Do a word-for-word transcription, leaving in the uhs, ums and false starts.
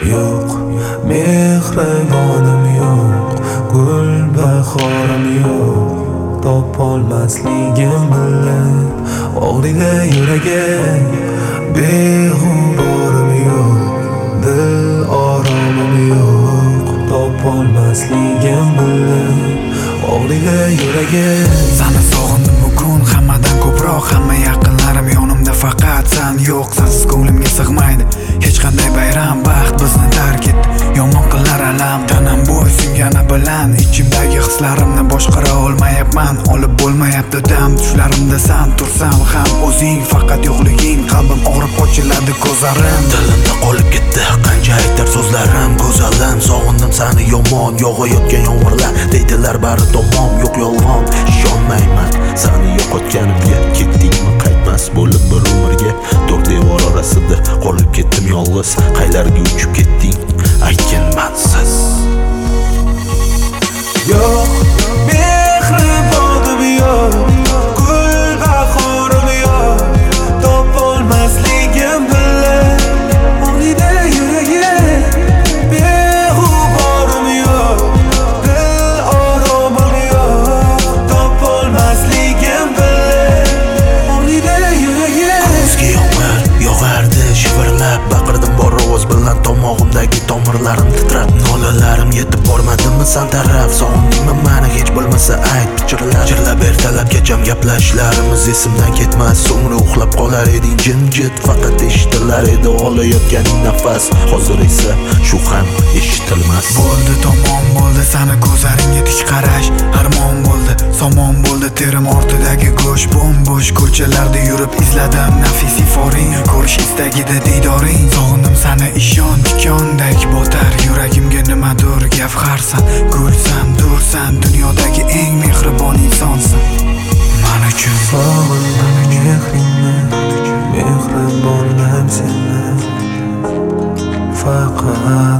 yo'q, mehribonim yo'q, gul bahorim yo'q. Topolmasligim bilan og'riydi yuragim, beg'uborim yo'q, dil oromim yo'q. Topolmasligim bilan og'riydi yuragim. Seni sog'indim bugun hammadan ko'proq, hamma yaqinlarim yonimda, faqat sen yo'q. Sensiz ko'nglimga sig'maydi hech qanday bayram, baxt bizni tark etdi, yomon qilar alam. Tanam bo'y singani bilan ichimdagi hislarimni boshqara olmayapman. Olib bo'lmayapti dam, tushlarimda sen tursan ham o'zing, faqat yo'qliging qalbim og'rib ochiladi ko'zlarim. Dilimda qolib ketdi qancha aytar so'zlarim, go'zalim sog'indim seni yomon, yog'ayotgan yomg'irlar deydilar bari tamom, yo'q yolg'on, ishonmayman seni yo'qotganimga. Ketdingmi qaytmas bo'lib bir umrga, to'rt devor orasida qolib ketdim yolg'iz. Qaylarga uchib ketding aytgin mansiz. Yo'q, mehribonim yo'q, gul bahorim yo'q. Topolmasligim bilan og'riydi yuragim, beg'uborim yo'q, dil oromim yo'q. Topolmasligim bilan og'riydi yuragim. Kuzgi yomg'ir yog'ardi shivirlab, baqirdim bor ovoz bilan, tomog'imdagi tomirlarim titrab. Nolalarim yetib bormadimi san taraf, sog'indingmi meni hech bo'lmasa ayt pichirlab. Chirlab ertalab kecham gaplashishlarimiz esimdan ketmas, so'ngra uxlab qolar eding jimjit, faqat eshitilar edi olayotganing nafas. Hozir esa shu ham eshitilmas. Bo'ldi tamom bo'ldi seni ko'zlaringga tik qarash, armon bo'ldi somon bo'ldi terim ortidagi go'sh. Bo'm-bo'sh ko'chalarda yurib izladim nafis iforing, ko'rish istagida diydoring. Sog'indim seni ishon tikondek botar yuragimga, nimadur gavharsan, gulsan, dursan, dunyodagi eng mehribon insonsan men uchun. Sog'indim mehringni, mehribonlar seni, faqat